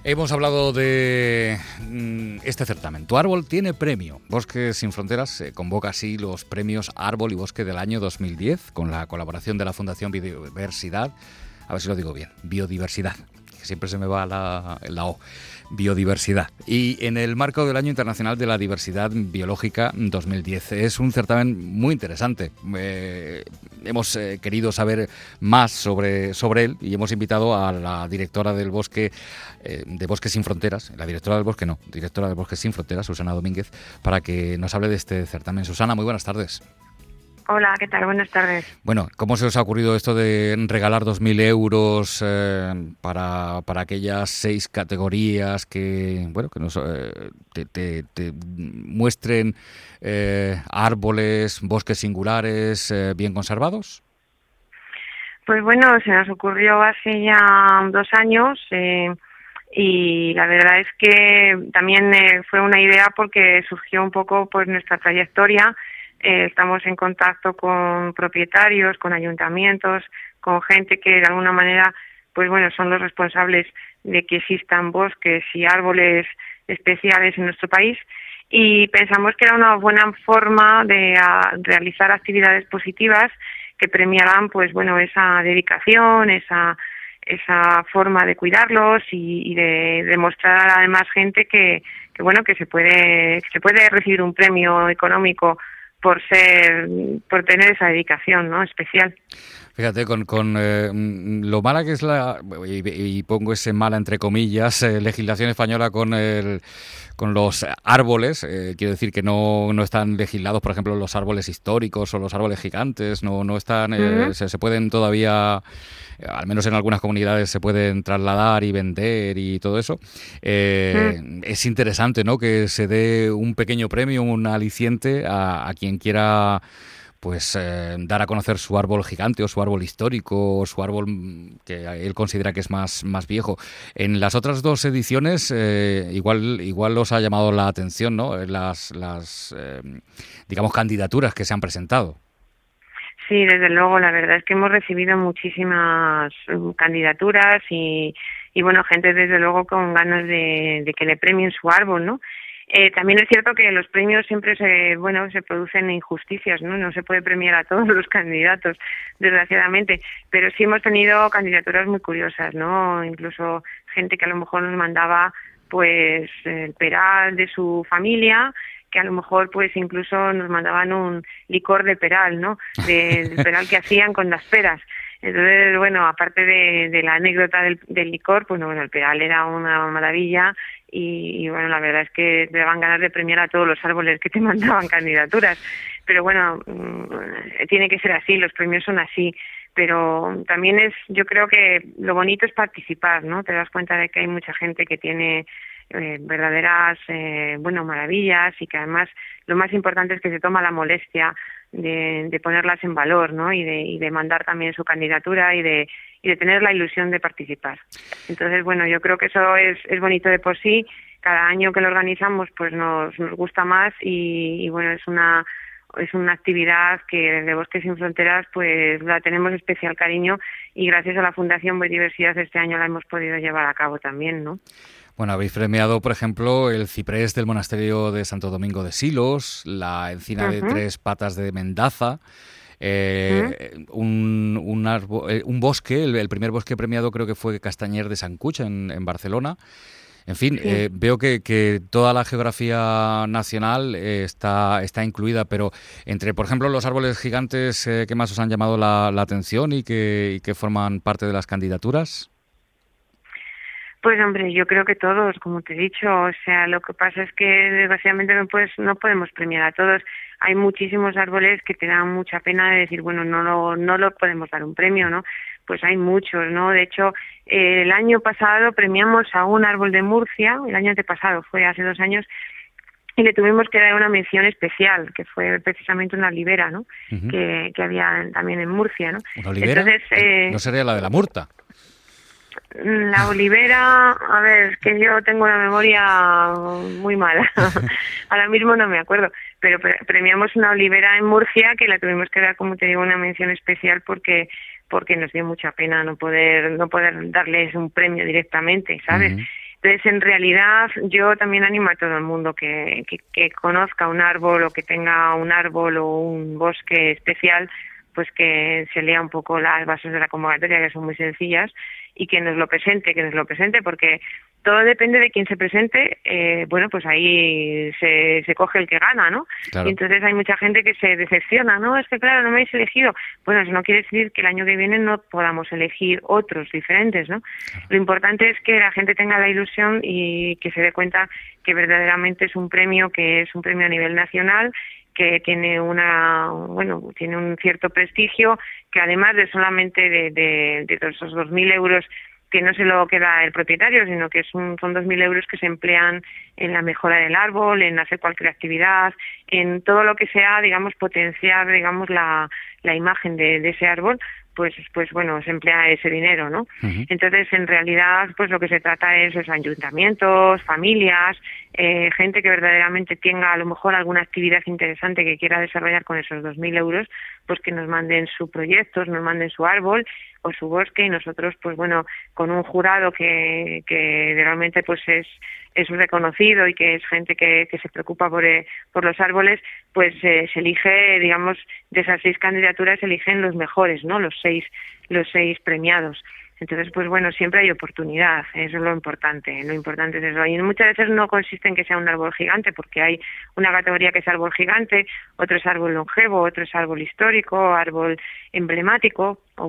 Hemos hablado de este certamen. Tu árbol tiene premio. Bosques Sin Fronteras convoca así los premios Árbol y Bosque del año 2010 con la colaboración de la Fundación Biodiversidad. A ver si lo digo bien. Biodiversidad. Que siempre se me va la O. Biodiversidad. Y en el marco del Año Internacional de la Diversidad Biológica 2010. Es un certamen muy interesante. Hemos querido saber más sobre él y hemos invitado a la directora del bosque, de Bosques Sin Fronteras, directora del Bosques Sin Fronteras, Susana Domínguez, para que nos hable de este certamen. Susana, muy buenas tardes. Hola, ¿qué tal? Buenas tardes. Bueno, ¿cómo se os ha ocurrido esto de regalar 2.000 euros para aquellas 6 categorías que nos te muestren árboles, bosques singulares bien conservados? Pues bueno, se nos ocurrió hace ya 2 años y la verdad es que también fue una idea porque surgió un poco pues nuestra trayectoria. Estamos en contacto con propietarios, con ayuntamientos, con gente que de alguna manera, pues bueno, son los responsables de que existan bosques y árboles especiales en nuestro país y pensamos que era una buena forma de realizar actividades positivas que premiaran, pues bueno, esa dedicación, esa forma de cuidarlos y de demostrar a la demás gente que bueno, que se puede recibir un premio económico por tener esa dedicación, ¿no?, especial. Fíjate, con lo mala que es y pongo ese mala entre comillas, legislación española con los árboles, quiero decir que no están legislados, por ejemplo, los árboles históricos o los árboles gigantes, no están, se pueden todavía, al menos en algunas comunidades se pueden trasladar y vender y todo eso. Es interesante, ¿no?, que se dé un pequeño premio, un aliciente a quien quiera pues dar a conocer su árbol gigante o su árbol histórico o su árbol que él considera que es más viejo. En las otras 2 ediciones igual os ha llamado la atención, ¿no?, las digamos candidaturas que se han presentado. Sí, desde luego, la verdad es que hemos recibido muchísimas candidaturas y bueno, gente desde luego con ganas de que le premien su árbol, ¿no? También es cierto que los premios siempre se producen injusticias, ¿no? No se puede premiar a todos los candidatos, desgraciadamente, pero sí hemos tenido candidaturas muy curiosas, ¿no? Incluso gente que a lo mejor nos mandaba pues el peral de su familia, que a lo mejor pues incluso nos mandaban un licor de peral, ¿no?, del peral que hacían con las peras. Entonces, bueno, aparte de la anécdota del licor, pues bueno, el peral era una maravilla y bueno, la verdad es que te daban ganas de premiar a todos los árboles que te mandaban candidaturas. Pero bueno, tiene que ser así, los premios son así. Pero también yo creo que lo bonito es participar, ¿no? Te das cuenta de que hay mucha gente que tiene verdaderas maravillas y que además lo más importante es que se toma la molestia de ponerlas en valor, ¿no? Y de mandar también su candidatura y de tener la ilusión de participar. Entonces, bueno, yo creo que eso es bonito de por sí. Cada año que lo organizamos pues nos gusta más y bueno, es una actividad que desde Bosques Sin Fronteras pues la tenemos especial cariño y gracias a la Fundación Biodiversidad este año la hemos podido llevar a cabo también, ¿no? Bueno, habéis premiado, por ejemplo, el ciprés del monasterio de Santo Domingo de Silos, la encina de 3 patas de Mendaza, un bosque, el primer bosque premiado creo que fue Castañer de Sant Cuch en Barcelona. En fin, sí. Veo que toda la geografía nacional está incluida, pero entre, por ejemplo, los árboles gigantes, ¿qué más os han llamado la atención y que forman parte de las candidaturas? Pues hombre, yo creo que todos, como te he dicho, o sea, lo que pasa es que desgraciadamente no podemos premiar a todos. Hay muchísimos árboles que te dan mucha pena de decir, bueno, no lo podemos dar un premio, ¿no? Pues hay muchos, ¿no? De hecho, el año pasado premiamos a un árbol de Murcia, el año antepasado, fue hace 2 años, y le tuvimos que dar una mención especial, que fue precisamente una olivera, ¿no? Uh-huh. que había también en Murcia, ¿no? ¿Una olivera? Entonces, ¿no sería la de la Murta? La olivera, a ver, es que yo tengo una memoria muy mala, ahora mismo no me acuerdo, pero premiamos una olivera en Murcia que la tuvimos que dar, como te digo, una mención especial porque nos dio mucha pena no poder darles un premio directamente, ¿sabes? Uh-huh. Entonces, en realidad, yo también animo a todo el mundo que conozca un árbol o que tenga un árbol o un bosque especial, pues que se lea un poco las bases de la convocatoria, que son muy sencillas, y que nos lo presente, porque todo depende de quién se presente. Bueno, pues ahí se coge el que gana, ¿no? Claro. Y entonces hay mucha gente que se decepciona, no, es que claro, no me habéis elegido. Bueno, eso no quiere decir que el año que viene no podamos elegir otros diferentes, ¿no? Claro. Lo importante es que la gente tenga la ilusión y que se dé cuenta que verdaderamente es un premio, que es un premio a nivel nacional, que tiene tiene un cierto prestigio, que además de solamente de todos esos 2.000 euros que no se lo queda el propietario, sino que son 2.000 euros que se emplean en la mejora del árbol, en hacer cualquier actividad, en todo lo que sea, digamos, potenciar, digamos, la imagen de ese árbol, pues bueno, se emplea ese dinero, ¿no? Uh-huh. Entonces, en realidad, pues lo que se trata es ayuntamientos, familias, gente que verdaderamente tenga a lo mejor alguna actividad interesante que quiera desarrollar con esos 2.000 euros, pues que nos manden su proyecto, nos manden su árbol o su bosque, y nosotros, pues bueno, con un jurado que realmente pues es reconocido y que es gente que se preocupa por los árboles, pues se elige, digamos, de esas 6 candidaturas se eligen los mejores, ¿no? Los seis premiados. Entonces, pues bueno, siempre hay oportunidad, eso es lo importante es eso. Y muchas veces no consiste en que sea un árbol gigante, porque hay una categoría que es árbol gigante, otro es árbol longevo, otro es árbol histórico, árbol emblemático, o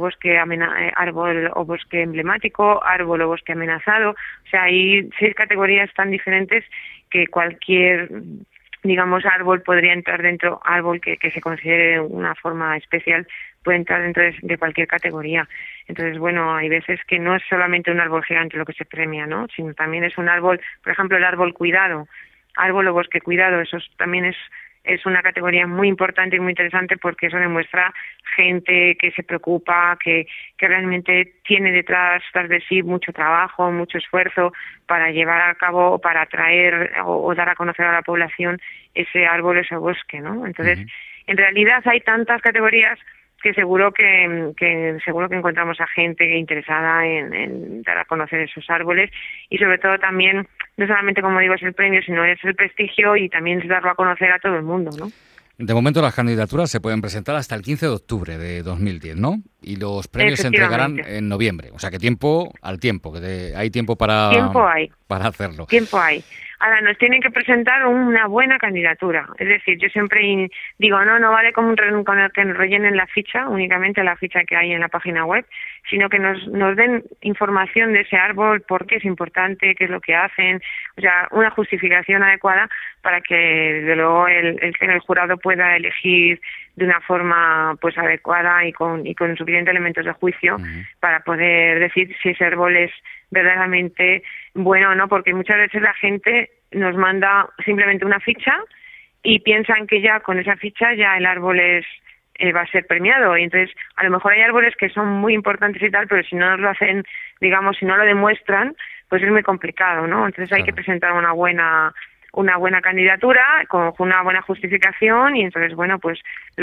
árbol o bosque emblemático, árbol o bosque amenazado. O sea, hay 6 categorías tan diferentes que cualquier, digamos, árbol podría entrar dentro, árbol que se considere una forma especial, puede entrar dentro de cualquier categoría. Entonces, bueno, hay veces que no es solamente un árbol gigante lo que se premia, ¿no? Sino también es un árbol, por ejemplo, el árbol cuidado, árbol o bosque cuidado, eso también es una categoría muy importante y muy interesante, porque eso demuestra gente que se preocupa, que realmente tiene detrás de sí mucho trabajo, mucho esfuerzo para llevar a cabo, para atraer o dar a conocer a la población ese árbol, ese bosque, ¿no? Entonces, uh-huh. En realidad hay tantas categorías que seguro que encontramos a gente interesada en dar a conocer esos árboles, y sobre todo también, no solamente, como digo, es el premio, sino es el prestigio y también es darlo a conocer a todo el mundo, ¿no? De momento las candidaturas se pueden presentar hasta el 15 de octubre de 2010, ¿no? Y los premios se entregarán en noviembre, o sea que tiempo al tiempo, hay tiempo para hacerlo. Tiempo hay. Ahora, nos tienen que presentar una buena candidatura. Es decir, yo siempre digo, no vale con el que nos rellenen la ficha, únicamente la ficha que hay en la página web, sino que nos den información de ese árbol, por qué es importante, qué es lo que hacen, o sea, una justificación adecuada para que, desde luego, el jurado pueda elegir de una forma pues adecuada y con suficientes elementos de juicio, uh-huh. para poder decir si ese árbol es verdaderamente bueno o no, porque muchas veces la gente nos manda simplemente una ficha y piensan que ya con esa ficha ya el árbol va a ser premiado, y entonces a lo mejor hay árboles que son muy importantes y tal, pero si no nos lo hacen, digamos, si no lo demuestran, pues es muy complicado, ¿no? Entonces hay que presentar una buena candidatura con una buena justificación, y entonces, bueno, pues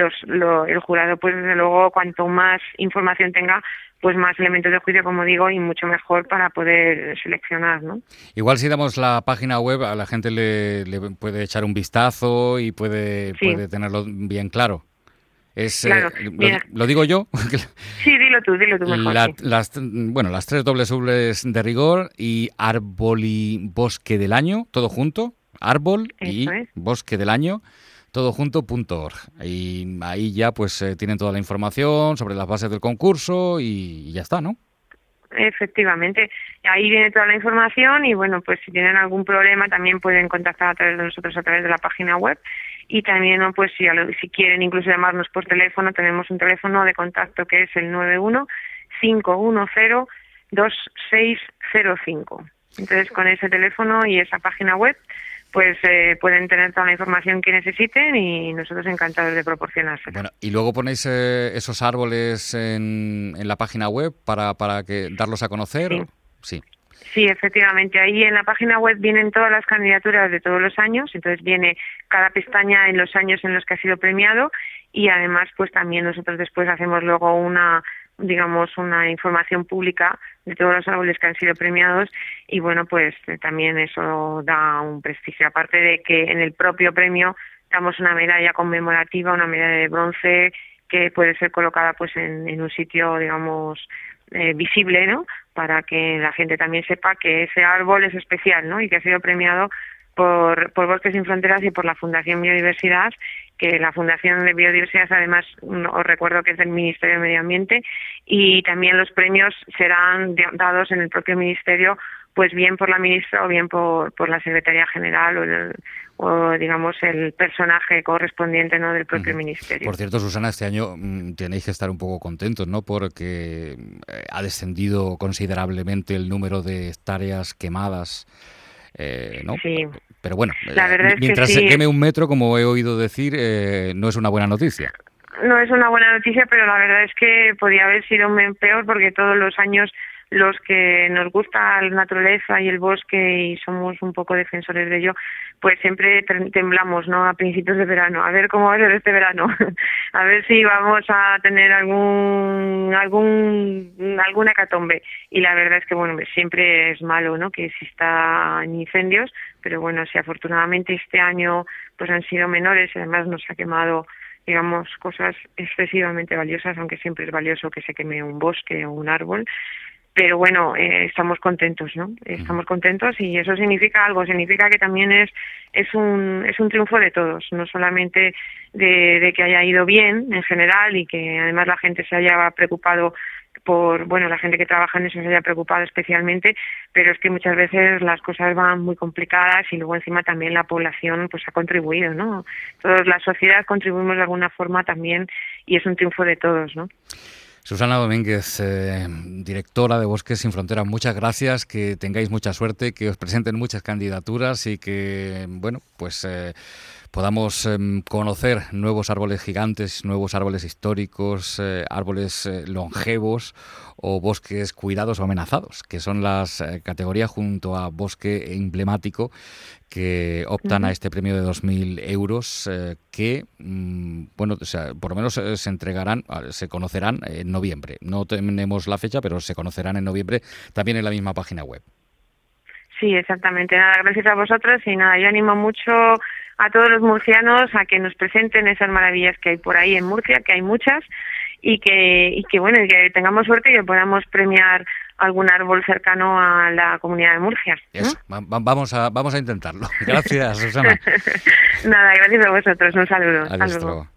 el jurado, pues desde luego, cuanto más información tenga, pues más elementos de juicio, como digo, y mucho mejor para poder seleccionar, ¿no? Igual si damos la página web, a la gente le puede echar un vistazo y puede tenerlo bien claro. Claro, ¿Lo digo yo? Sí, dilo tú mejor. Las 3 dobles de rigor y árbol y bosque del año, todo junto, árbol y bosque del año, todo junto.org. Y ahí ya pues tienen toda la información sobre las bases del concurso y ya está, ¿no? Efectivamente, ahí viene toda la información, y bueno, pues si tienen algún problema también pueden contactar a través de nosotros, a través de la página web, y también, pues si quieren incluso llamarnos por teléfono, tenemos un teléfono de contacto que es el 91-510-2605. Entonces, con ese teléfono y esa página web, pues pueden tener toda la información que necesiten, y nosotros encantados de proporcionársela. Bueno, y luego ponéis esos árboles en la página web para que darlos a conocer. Sí. Sí, efectivamente. Ahí en la página web vienen todas las candidaturas de todos los años, entonces viene cada pestaña en los años en los que ha sido premiado, y además pues también nosotros después hacemos luego una digamos, una información pública de todos los árboles que han sido premiados y bueno, pues también eso da un prestigio, aparte de que en el propio premio damos una medalla conmemorativa, una medalla de bronce que puede ser colocada pues en un sitio, digamos, visible, ¿no? Para que la gente también sepa que ese árbol es especial, ¿no? Y que ha sido premiado por Bosques Sin Fronteras y por la Fundación Biodiversidad, que la Fundación de Biodiversidad además os recuerdo que es del Ministerio de Medio Ambiente, y también los premios serán dados en el propio Ministerio, pues bien por la ministra o bien por la Secretaría General o digamos el personaje correspondiente, ¿no?, del propio ministerio. Por cierto, Susana, este año tenéis que estar un poco contentos, ¿no?, porque ha descendido considerablemente el número de hectáreas quemadas, ¿no? Sí. Pero bueno, la verdad mientras es que sí. se queme un metro, como he oído decir, no es una buena noticia. No es una buena noticia, pero la verdad es que podía haber sido peor, porque todos los años los que nos gusta la naturaleza y el bosque y somos un poco defensores de ello, pues siempre temblamos, ¿no?, a principios de verano, a ver cómo va a ser este verano, a ver si vamos a tener alguna hecatombe. Y la verdad es que, bueno, siempre es malo, ¿no?, que existan incendios, pero bueno, si afortunadamente este año pues han sido menores y además nos ha quemado, digamos, cosas excesivamente valiosas, aunque siempre es valioso que se queme un bosque o un árbol. Pero bueno, estamos contentos, ¿no? Estamos contentos y eso significa algo, significa que también es un triunfo de todos, no solamente de que haya ido bien en general y que además la gente se haya preocupado la gente que trabaja en eso se haya preocupado especialmente, pero es que muchas veces las cosas van muy complicadas y luego encima también la población pues ha contribuido, ¿no? Todos, la sociedad contribuimos de alguna forma también y es un triunfo de todos, ¿no? Susana Domínguez, directora de Bosques Sin Fronteras, muchas gracias, que tengáis mucha suerte, que os presenten muchas candidaturas y que, bueno, pues podamos conocer nuevos árboles gigantes, nuevos árboles históricos, árboles longevos o bosques cuidados o amenazados, que son las categorías junto a bosque emblemático que optan a este premio de 2.000 euros que, bueno, o sea, por lo menos se entregarán, se conocerán en noviembre. No tenemos la fecha, pero se conocerán en noviembre también en la misma página web. Sí, exactamente. Nada, gracias a vosotros y nada, yo animo mucho a todos los murcianos a que nos presenten esas maravillas que hay por ahí en Murcia, que hay muchas, y que bueno, y que tengamos suerte y que podamos premiar algún árbol cercano a la comunidad de Murcia, ¿no? Eso, vamos a intentarlo. Gracias, Susana. Nada, gracias a vosotros. Un saludo. Adiós, hasta luego.